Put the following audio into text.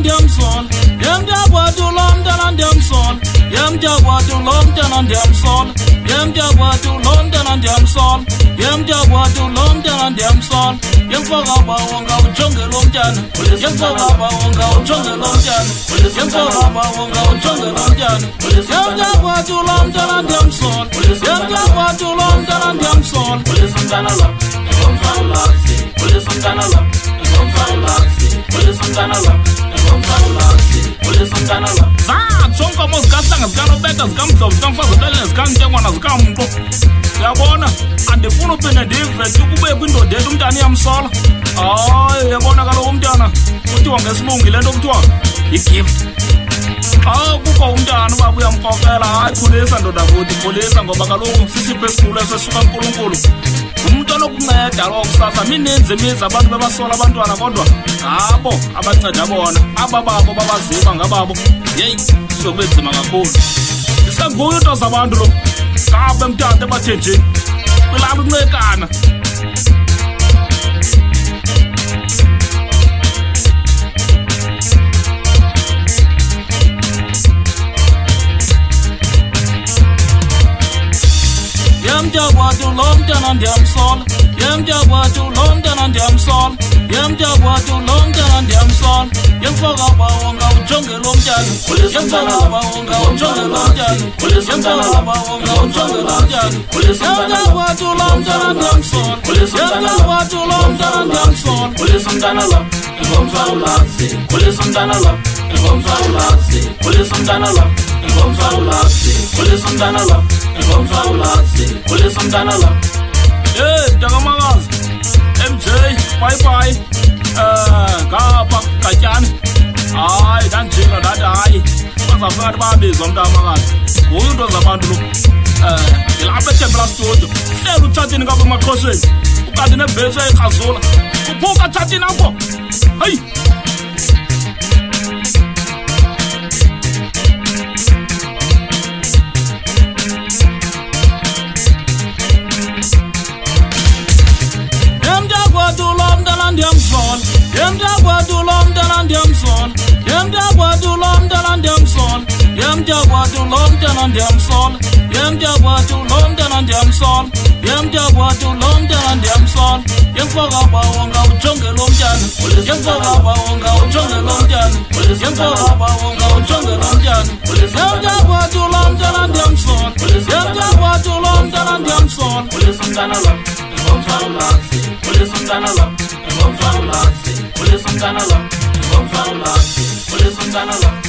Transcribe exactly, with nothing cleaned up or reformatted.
dem sol. Yem jagwa to London and dem sol. Yem jagwa to London and dem sol. Yem jagwa to London and dem sol. Yem jagwa to London and dem sol. Yem foga ba wonga ujonge lomjana. Yem foga ba wonga ujonge lomjana. Yem foga ba wonga ujonge lomjana. Yem jagwa to London and dem sol. Yem jagwa to London and dem sol. Police on Danala, come from Laxi. Police on Danala, come from Laxi. Police on Danala, come from Laxi. Police on Danala. Ah, chonka mos katanga zikano beka zikamzo zikamfaza bele zikantengwana zikambo. Yabona andifuna uphinde ndive ukube kwindoda ethu umntana iyamsola. Hayi yabona kaloku umntana kuthiwa ngesilungu le nto kuthiwa yi-gift. Xa kukho umntana uba uyamkokela hayi khulisa ndoda kuthi khulisa ngoba kaloku sisipho esikhulu esesuka kuNkulunkulu. Umntwana okunceda lowo kusasa mininzi imizi abantu bebasola abantwana kodwa ngabo abanceda bona aba babo babaziva ngababo. Yeyi sokube nzima kakhulu. Isenguyo into zabantu lo kabe mntana ebathe nje kwilapha incekana. Yem jagwa to London and dem sol. Yem jagwa to London and dem sol. Yem jagwa to London and dem sol. Yem foga ba wonga ujonge lomjana. Yem foga ba wonga ujonge lomjana. Yem foga ba wonga ujonge lomjana. Yem jagwa to London and dem sol. Yem jagwa to London and dem sol. Police on Danala, come from Laxi. Police on Danala, come from Laxi. Police on Danala, come from Laxi. Police on Danala, come from Laxi. Police on Danala. Hey, Jagamagazi, M J, bye bye. Eh, Kapa, Kachani. Hayi, kanjena ndathi hayi. Bazafika babizwa umntamakazi. Nguye into zabantu lo. Eh, ngilapha eTemplar Studio. Hleli utshatini ngapha emaXhoseni. Ukanti nebhesi ekhazula. Kuphuka tshatini apho. Hayi. Yem jagwa to London and dem sol. Yem jagwa to London and dem sol. Yem jagwa to London and dem sol. Yem jagwa to London and dem sol. Yem jagwa to London and dem sol. Yem jagwa to London and dem sol. Yem foga ba wonga ujonge lomjana. Yem foga ba wonga ujonge lomjana. Yem foga ba wonga ujonge lomjana. Yem jagwa to London and dem sol. Yem jagwa to London and dem sol. Police on Danala, come from Laxi. Police on Danala, come from Laxi. Police on Danala, come from Laxi. Police on Danala.